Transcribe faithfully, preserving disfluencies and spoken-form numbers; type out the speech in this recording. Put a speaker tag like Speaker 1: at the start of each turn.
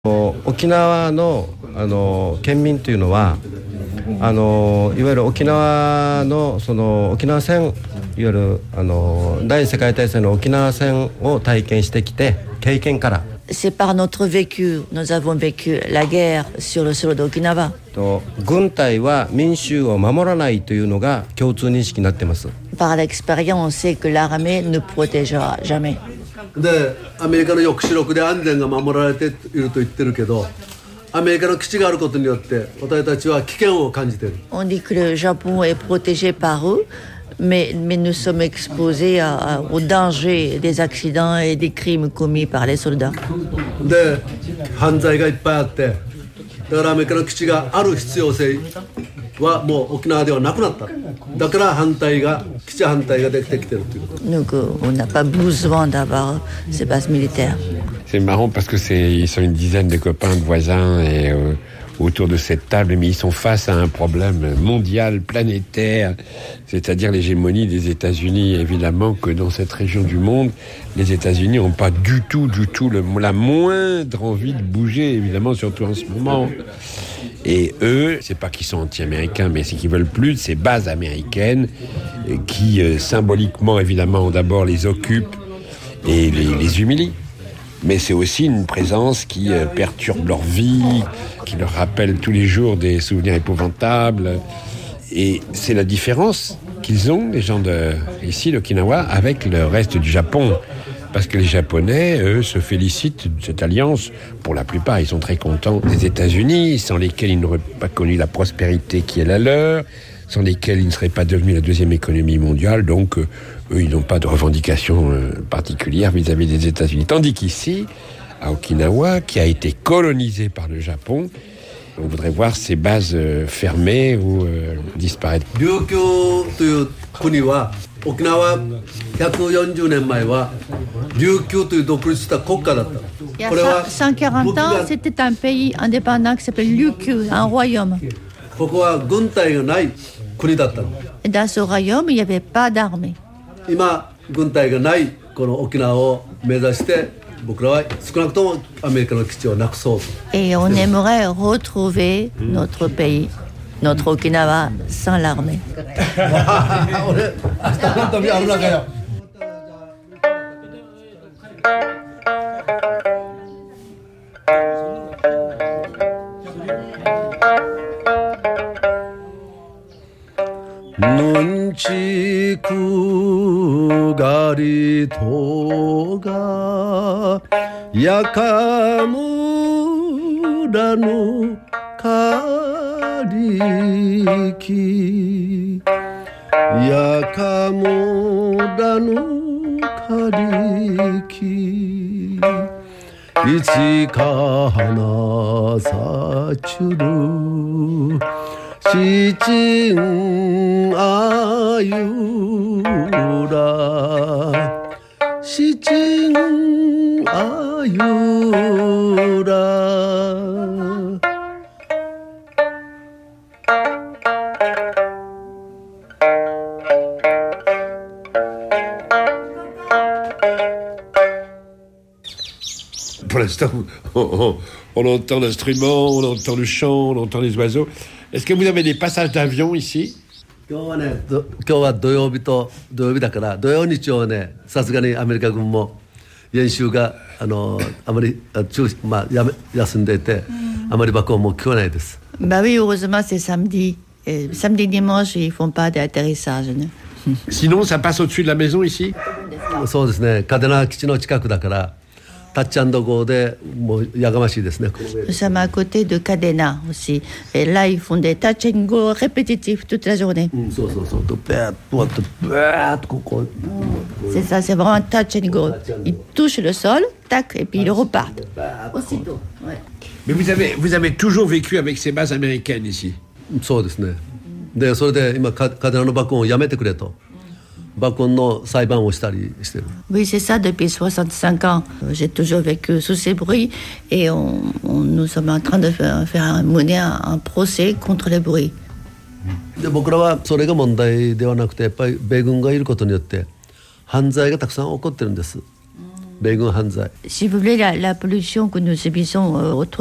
Speaker 1: 沖縄の、あの県民というのはあのいわゆる沖縄のその沖縄戦、いわゆるあの第二次世界大戦の沖縄戦を体験してきて、経験から
Speaker 2: C'est par notre vécu, nous avons vécu la guerre sur le sol d'Okinawa.
Speaker 1: と軍隊は民衆を守らないというのが共通認識になっています。
Speaker 2: Par l'expérience, on sait que l'armée ne protégera jamais.
Speaker 3: でアメリカの抑止力で安全が守られていると言ってるけど、アメリカの基地があることによって私たちは危険を感じている。
Speaker 2: On dit que le Japon est protégé par eux, mais, mais nous sommes exposés à, à, au danger des accidents et des crimes commis par les soldats.
Speaker 3: で犯罪がいっぱいあって、だからアメリカの基地がある必要性はもう沖縄ではなくなった。だから反対が基地反対ができてきてるということ。
Speaker 2: Donc on n'a pas besoin d'avoir ces bases militaires.
Speaker 4: C'est marrant parce que c'est ils sont une dizaine de copains, de voisins et euh, autour de cette table, mais ils sont face à un problème mondial, planétaire, c'est-à-dire l'hégémonie des États-Unis. Évidemment que dans cette région du monde, les États-Unis n'ont pas du tout, du tout le, la moindre envie de bouger, évidemment, surtout en ce moment. Et eux, c'est pas qu'ils sont anti-américains, mais c'est qu'ils veulent plus de ces bases américaines qui, euh, symboliquement, évidemment, d'abord les occupent et les, les humilient. Mais c'est aussi une présence qui euh, perturbe leur vie, qui leur rappelle tous les jours des souvenirs épouvantables. Et c'est la différence qu'ils ont, les gens de ici, d'Okinawa, avec le reste du Japon. Parce que les Japonais, eux, se félicitent de cette alliance. Pour la plupart, ils sont très contents des États-Unis, sans lesquels ils n'auraient pas connu la prospérité qui est la leur, sans lesquels ils ne seraient pas devenus la deuxième économie mondiale. Donc, euh, eux, ils n'ont pas de revendication euh, particulière vis-à-vis des États-Unis. Tandis qu'ici, à Okinawa, qui a été colonisé par le Japon, on voudrait voir ces bases euh, fermées ou euh, disparaître.
Speaker 3: Ryukyuという国は沖縄ひゃくよんじゅうねんまえは琉球という独立した国家だった。
Speaker 2: Il y a cent quarante ans, c'était un pays indépendant qui s'appelle Ryukyu, un royaume.
Speaker 3: ここは軍隊がない国だった。
Speaker 2: Et dans ce royaume, il n'y avait pas d'armée.
Speaker 3: 今軍隊がないこの沖縄を目指して僕らは少なくともアメリカの基地をなくそうと。
Speaker 2: Et on aimerait retrouver notre pays, notre Okinawa, sans l'armée.
Speaker 3: 俺明日の旅ある中よ。눈치쿠 가리토가 야카무라노 가리키 야카무라노 가리키 이치카 하나 사추루 시징 아유라 시징 아유라.
Speaker 4: Pour l'instant, on, on, on entend l'instrument, on entend le chant, on entend les oiseaux. Est-ce que vous avez des passages d'avion ici?
Speaker 3: 今日はね、今日は土曜日と土曜日だから土曜日曜はね、さすがにアメリカ軍も演習があのあまり中まあやめ休んでいて、あまり爆音も聞こえないです。
Speaker 2: Bah oui, heureusement c'est samedi. Et samedi dimanche, ils font pas d'atterrissage.
Speaker 4: Sinon, ça passe au-dessus de la maison ici?
Speaker 3: そうですね。嘉手納基地の近くだから。 タッチアンドゴーでもうやがましいですね。
Speaker 2: Nous sommes à côté de Cadena aussi. Et là, ils font des touch and go répétitifs toute la journée. C'est ça, c'est vraiment un touch and go. Ils touchent le sol, tac, et puis ils repartent. Aussitôt. Ouais.
Speaker 4: Mais vous avez, vous avez toujours vécu avec ces bases américaines ici?
Speaker 3: そうですね。で、それで今嘉手納の爆音をやめてくれと。 Oui,
Speaker 2: c'est ça depuis soixante-cinq ans. J'ai toujours vécu sous ces bruits et on, on, nous sommes en train de faire, faire mener un, un procès contre les bruits.
Speaker 3: で僕らはそれが問題ではなくて、やっぱり米軍がいることによって犯罪がたくさん起こってるんです。
Speaker 2: Si vous voulez, la, la pollution que nous subissons euh, autour